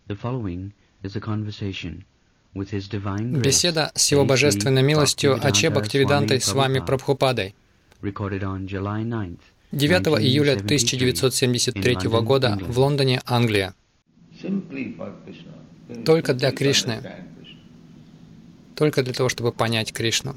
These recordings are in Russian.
Беседа с Его Божественной милостью Аче Бхактивидантой Свами Прабхупадой. 9 июля 1973 года в Лондоне, Англия. Только для Кришны. Только для того, чтобы понять Кришну.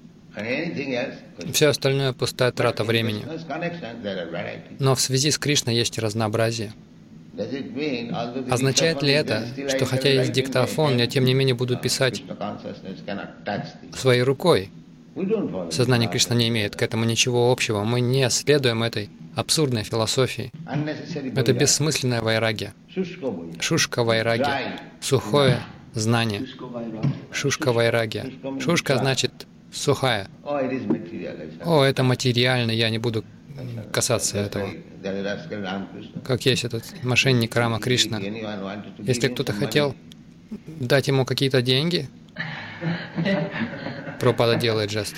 Все остальное — пустая трата времени. Но в связи с Кришной есть разнообразие. Означает ли это, что хотя есть диктофон, я тем не менее буду писать своей рукой? Сознание Кришны не имеет к этому ничего общего. Мы не следуем этой абсурдной философии. Это бессмысленная вайрагья. Шушка вайрагья. Сухое знание. Шушка вайрагья. Шушка значит сухая. О, это материально, я не буду касаться этого. Как есть этот мошенник Рама Кришна. Если кто-то хотел дать ему какие-то деньги, Прабхупада делает жест.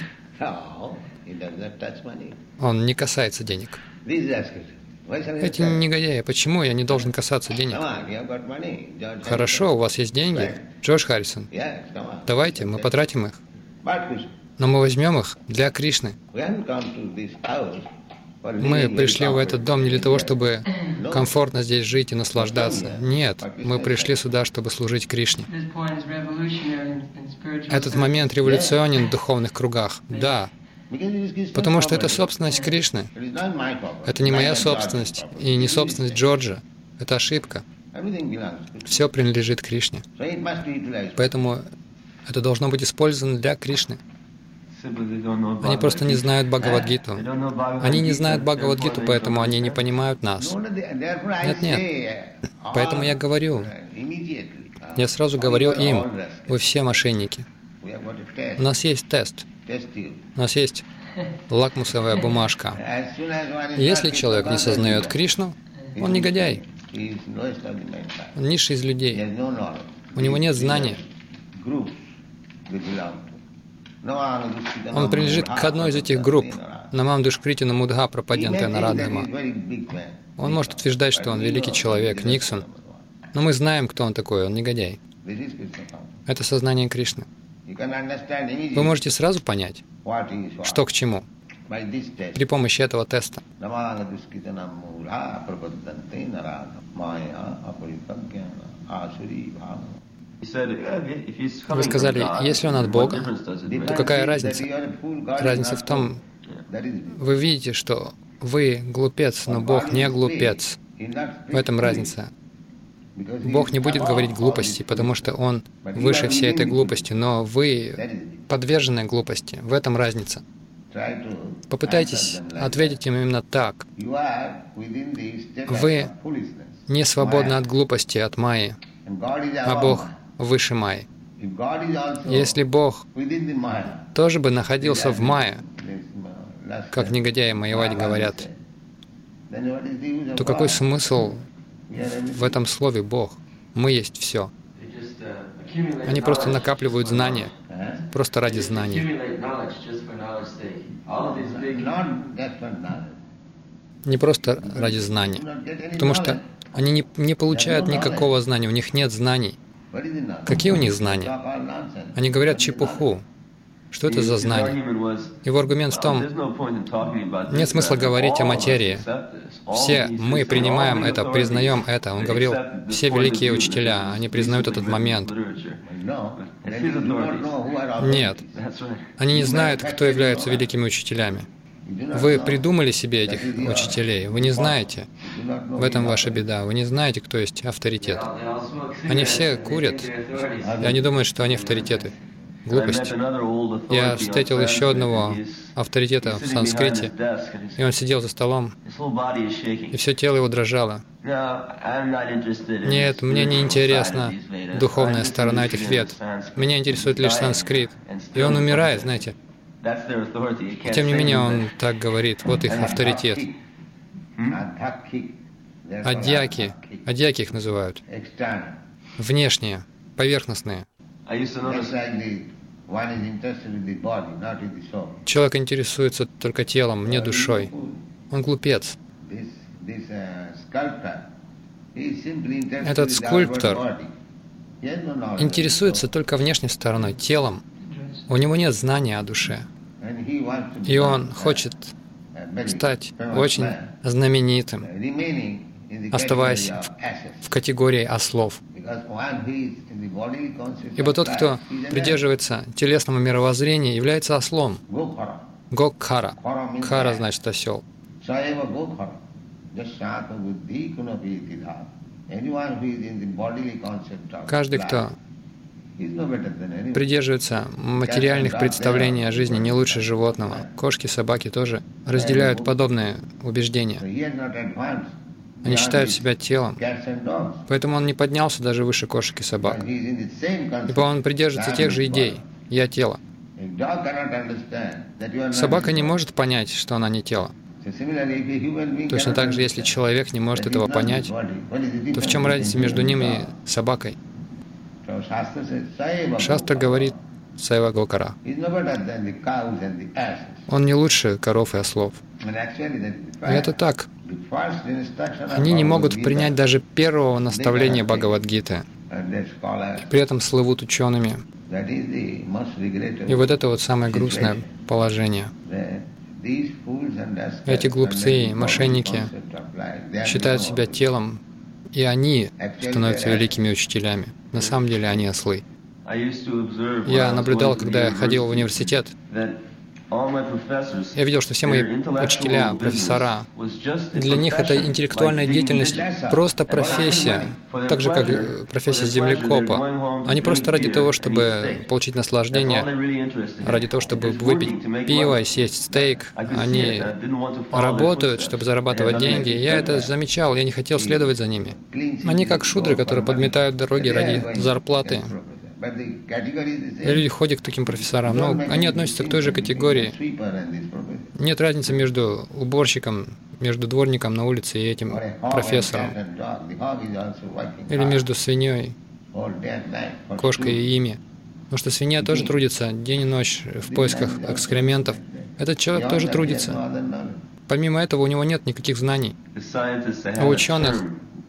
Он не касается денег. Эти негодяи, почему я не должен касаться денег? Хорошо, у вас есть деньги, Джордж Харрисон. Давайте, мы потратим их. Но мы возьмем их для Кришны. Мы пришли в этот дом не для того, чтобы комфортно здесь жить и наслаждаться. Нет, мы пришли сюда, чтобы служить Кришне. Этот момент революционен в духовных кругах. Да, потому что это собственность Кришны. Это не моя собственность и не собственность Джорджа. Это ошибка. Все принадлежит Кришне. Поэтому это должно быть использовано для Кришны. Они просто не знают Бхагавад-гиту. Они не знают Бхагавад-гиту, поэтому они не понимают нас. Нет. Поэтому я говорю. Я сразу говорю им, вы все мошенники. У нас есть тест. У нас есть лакмусовая бумажка. Если человек не сознает Кришну, он негодяй. Он низший из людей. У него нет знания. Он принадлежит к одной из этих групп. Намам Душкритина Мудха Прападьянте Нарадхама. Он может утверждать, что он великий человек, Никсон. Но мы знаем, кто он такой, он негодяй. Это сознание Кришны. Вы можете сразу понять, что к чему, при помощи этого теста. Вы сказали, если он от Бога, то какая разница? Разница в том, вы видите, что вы глупец, но Бог не глупец. В этом разница. Бог не будет говорить глупости, потому что Он выше всей этой глупости, но вы подвержены глупости. В этом разница. Попытайтесь ответить им именно так. Вы не свободны от глупости, от майи, а Бог выше майи. Если Бог тоже бы находился в майе, как негодяи майявади говорят, то какой смысл в этом слове «Бог»? Мы есть все. Они просто накапливают знания, просто ради знаний. Не просто ради знаний. Потому что они не получают никакого знания, у них нет знаний. Какие у них знания? Они говорят чепуху. Что это за знание? Его аргумент в том, нет смысла говорить о материи. Все мы принимаем это, признаем это. Он говорил, все великие учителя, они признают этот момент. Нет. Они не знают, кто является великими учителями. Вы придумали себе этих учителей, вы не знаете. В этом ваша беда. Вы не знаете, кто есть авторитет. Они все курят, и они думают, что они авторитеты. Глупость. Я встретил еще одного авторитета в санскрите, и он сидел за столом, и все тело его дрожало. Нет, мне не интересна духовная сторона этих вед. Меня интересует лишь санскрит. И он умирает, знаете. И тем не менее он так говорит, вот их авторитет. Адьяки их называют. Внешние, поверхностные. Человек интересуется только телом, не душой. Он глупец. Этот скульптор интересуется только внешней стороной, телом. У него нет знания о душе. И он хочет стать очень знаменитым, оставаясь в категории ослов. Ибо тот, кто придерживается телесному мировоззрению, является ослом. Гокхара. Кхара значит осел. Каждый, кто придерживается материальных представлений о жизни, не лучше животного. Кошки, собаки тоже разделяют подобные убеждения. Они считают себя телом. Поэтому он не поднялся даже выше кошек и собак. Ибо он придерживается тех же идей. «Я тело». Собака не может понять, что она не тело. Точно так же, если человек не может этого понять, то в чем разница между ним и собакой? Шастра говорит «Сайва Гокара». Он не лучше коров и ослов. И это так. Они не могут принять даже первого наставления Бхагавад-гиты. И при этом слывут учеными. И вот это вот самое грустное положение. Эти глупцы, мошенники считают себя телом, и они становятся великими учителями. На самом деле они ослы. Я наблюдал, когда я ходил в университет, я видел, что все мои учителя, профессора, для них эта интеллектуальная деятельность просто профессия, так же, как профессия землекопа. Они просто ради того, чтобы получить наслаждение, ради того, чтобы выпить пиво и съесть стейк, они работают, чтобы зарабатывать деньги. Я это замечал, я не хотел следовать за ними. Они как шудры, которые подметают дороги ради зарплаты. И люди ходят к таким профессорам, но они относятся к той же категории. Нет разницы между уборщиком, между дворником на улице и этим профессором. Или между свиньей, кошкой и ими. Потому что свинья тоже трудится день и ночь в поисках экскрементов. Этот человек тоже трудится. Помимо этого, у него нет никаких знаний. У ученых,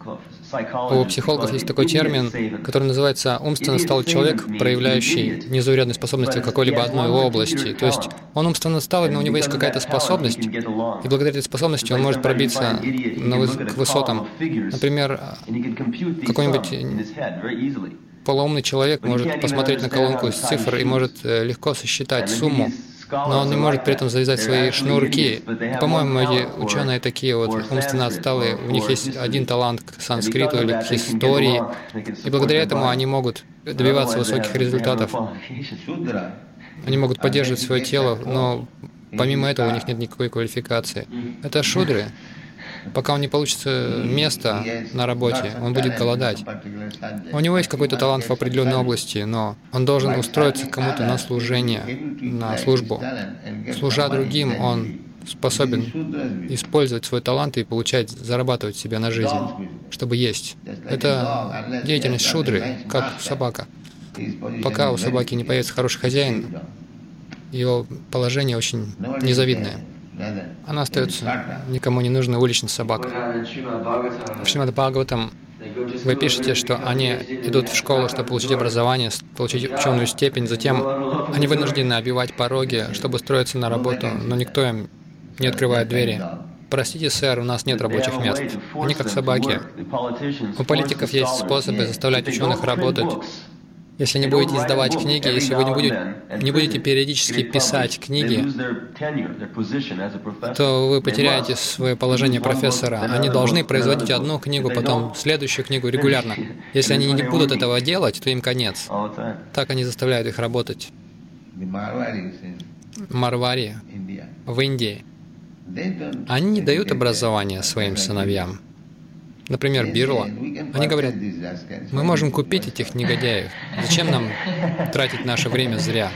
у психологов есть такой термин, который называется «умственно отсталый человек, проявляющий незаурядные способности в какой-либо одной области». То есть он умственно отсталый, но у него есть какая-то способность, и благодаря этой способности он может пробиться к высотам. Например, какой-нибудь полоумный человек может посмотреть на колонку из цифр и может легко сосчитать сумму, но он не может при этом завязать свои шнурки. По-моему, эти ученые такие вот умственно отсталые, у них есть один талант к санскриту или к истории, и благодаря этому они могут добиваться высоких результатов. Они могут поддерживать свое тело, но помимо этого у них нет никакой квалификации. Это шудры. Пока он не получит место на работе, он будет голодать. У него есть какой-то талант в определенной области, но он должен устроиться к кому-то на служение, на службу. Служа другим, он способен использовать свой талант и зарабатывать себе на жизнь, чтобы есть. Это деятельность шудры, как собака. Пока у собаки не появится хороший хозяин, ее положение очень незавидное. Она остается никому не нужной уличной собакой. В Шримад Бхагаватам вы пишете, что они идут в школу, чтобы получить образование, получить ученую степень, затем они вынуждены обивать пороги, чтобы устроиться на работу, но никто им не открывает двери. Простите, сэр, у нас нет рабочих мест. Они как собаки. У политиков есть способы заставлять ученых работать. Если не будете издавать книги, если вы не будете периодически писать книги, то вы потеряете свое положение профессора. Они должны производить одну книгу, потом следующую книгу регулярно. Если они не будут этого делать, то им конец. Так они заставляют их работать. Марвари в Индии. Они не дают образования своим сыновьям. Например, Бирла. Они говорят, мы можем купить этих негодяев. Зачем нам тратить наше время зря?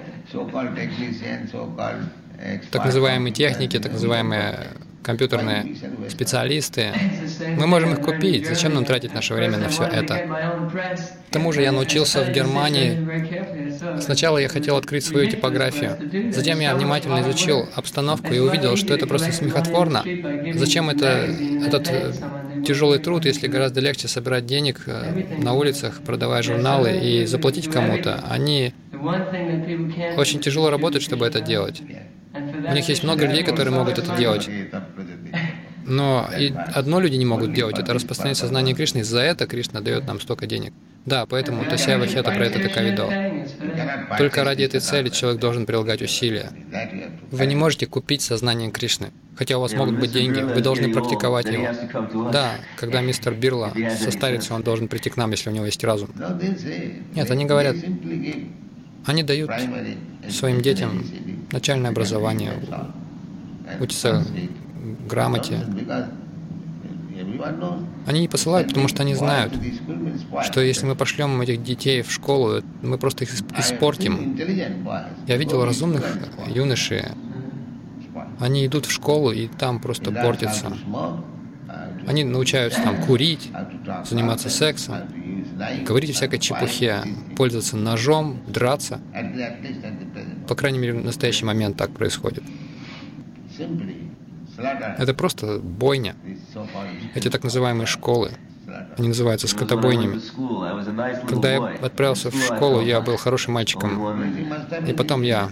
Так называемые техники, так называемые компьютерные специалисты. Мы можем их купить. Зачем нам тратить наше время на все это? К тому же я научился в Германии. Сначала я хотел открыть свою типографию. Затем я внимательно изучил обстановку и увидел, что это просто смехотворно. Зачем этот тяжелый труд, если гораздо легче собирать денег на улицах, продавая журналы и заплатить кому-то. Они очень тяжело работают, чтобы это делать. У них есть много людей, которые могут это делать. Но и одно люди не могут делать, это распространять сознание Кришны. За это Кришна дает нам столько денег. Да, поэтому Тасьява Хета про это такая видал. Только ради этой цели человек должен прилагать усилия. Вы не можете купить сознание Кришны. Хотя у вас могут быть деньги, вы должны практиковать его. Да, когда мистер Бирла состарится, он должен прийти к нам, если у него есть разум. Нет, они говорят, они дают своим детям начальное образование, учатся грамоте. Они не посылают, потому что они знают, что если мы пошлем этих детей в школу, мы просто их испортим. Я видел разумных юношей, они идут в школу и там просто портятся. Они научаются там курить, заниматься сексом, говорить всякой чепухе, пользоваться ножом, драться. По крайней мере, в настоящий момент так происходит. Это просто бойня. Эти так называемые школы, они называются скотобойнями. Когда я отправился в школу, я был хорошим мальчиком. И потом я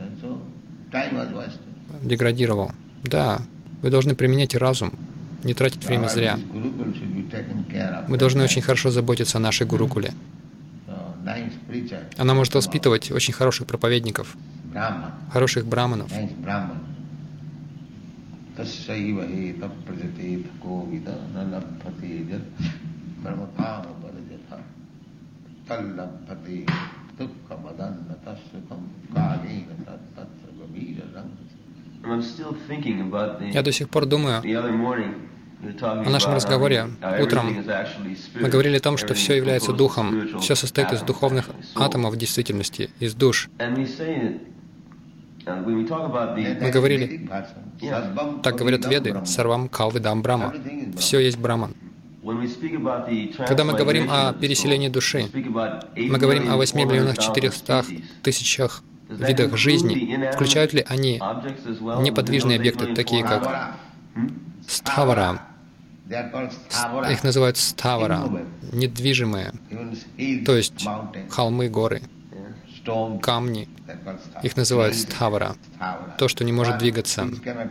деградировал. Да, вы должны применять разум, не тратить время зря. Мы должны очень хорошо заботиться о нашей гурукуле. Она может воспитывать очень хороших проповедников, хороших браманов. Я до сих пор думаю о нашем разговоре. Утром мы говорили о том, что все является духом, все состоит из духовных атомов в действительности, из душ. Мы говорили, так говорят Веды, «Сарвам калвидам Брахма». Все есть Браман. Когда мы говорим о переселении души, мы говорим о 8 миллионах 400 тысячах видах жизни. Включают ли они неподвижные объекты, такие как ставара? Их называют ставара, недвижимые, то есть холмы, горы, камни. Их называют ставара, то, что не может двигаться.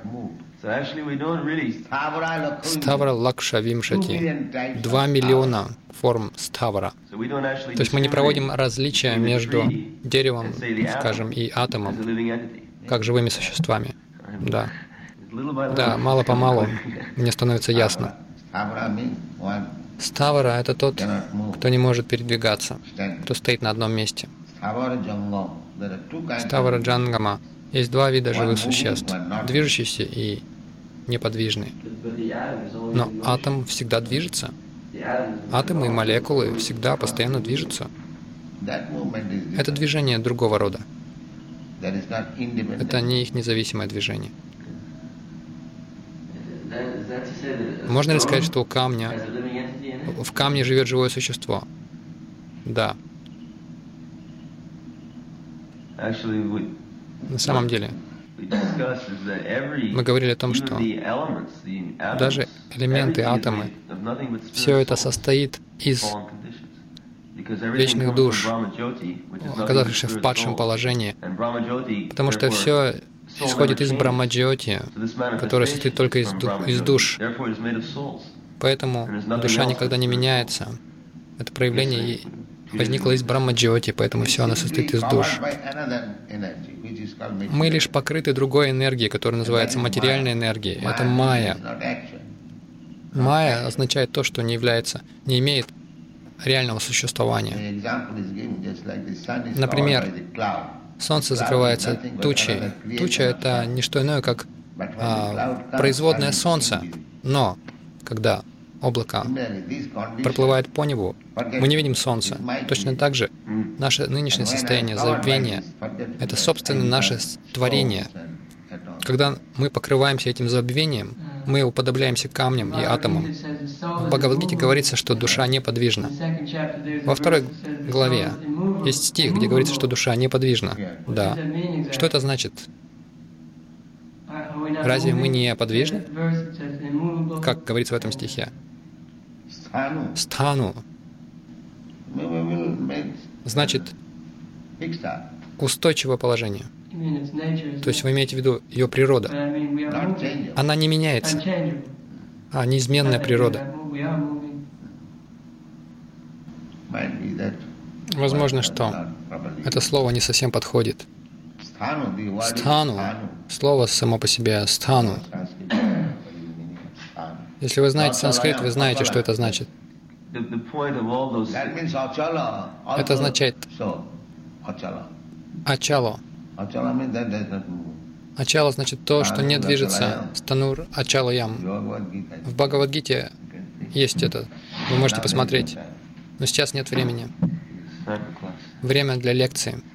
Ставара лакша вимшати. 2 миллиона форм ставара. То есть мы не проводим различия между деревом, скажем, и атомом, как живыми существами. Да. Да, мало-помалу мне становится ясно. Ставара — это тот, кто не может передвигаться, кто стоит на одном месте. Ставара Джангама. Есть 2 вида живых существ, движущиеся и неподвижные. Но атом всегда движется. Атомы и молекулы всегда постоянно движутся. Это движение другого рода. Это не их независимое движение. Можно ли сказать, что в камне живет живое существо? Да. На самом деле, мы говорили о том, что даже элементы, атомы, все это состоит из вечных душ, оказавшихся в падшем положении, потому что все исходит из Брахма-джьоти, которая состоит только из душ. Поэтому душа никогда не меняется. Это проявление возникло из Брахма-джьоти, поэтому все оно состоит из душ. Мы лишь покрыты другой энергией, которая называется материальной энергией. Это майя. Майя означает то, что не имеет реального существования. Например, Солнце закрывается тучей. Туча — это не что иное, как производное Солнца. Но когда облако проплывает по небу, мы не видим Солнца. Точно так же наше нынешнее состояние забвения — это, собственно, наше творение. Когда мы покрываемся этим забвением, мы уподобляемся камням и атомам. В Бхагавад-гите говорится, что душа неподвижна. Во 2 главе есть стих, где говорится, что душа неподвижна. Да. Что это значит? Разве мы не подвижны? Как говорится в этом стихе? Стхану значит устойчивое положение. То есть вы имеете в виду ее природа. Она не меняется, а неизменная природа. Возможно, что это слово не совсем подходит. Стхану. Слово само по себе стхану. Если вы знаете санскрит, вы знаете, что это значит. Это означает ачало. Ачало значит то, что не движется. Станур ачало ям. В Бхагавад-гите есть это. Вы можете посмотреть. Но сейчас нет времени. Время для лекции.